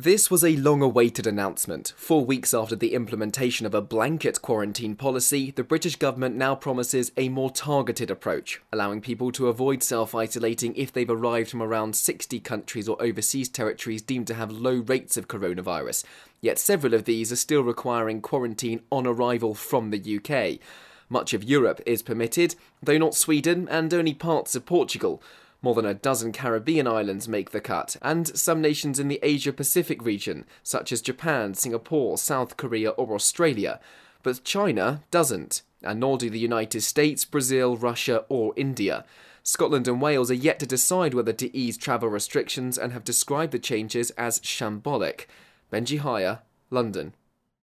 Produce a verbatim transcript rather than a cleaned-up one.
This was a long-awaited announcement. Four weeks after the implementation of a blanket quarantine policy, the British government now promises a more targeted approach, allowing people to avoid self-isolating if they've arrived from around sixty countries or overseas territories deemed to have low rates of coronavirus. Yet several of these are still requiring quarantine on arrival from the U K. Much of Europe is permitted, though not Sweden and only parts of Portugal. More than a dozen Caribbean islands make the cut, and some nations in the Asia-Pacific region, such as Japan, Singapore, South Korea or Australia. But China doesn't, and nor do the United States, Brazil, Russia or India. Scotland and Wales are yet to decide whether to ease travel restrictions and have described the changes as shambolic. Benji Haya, London.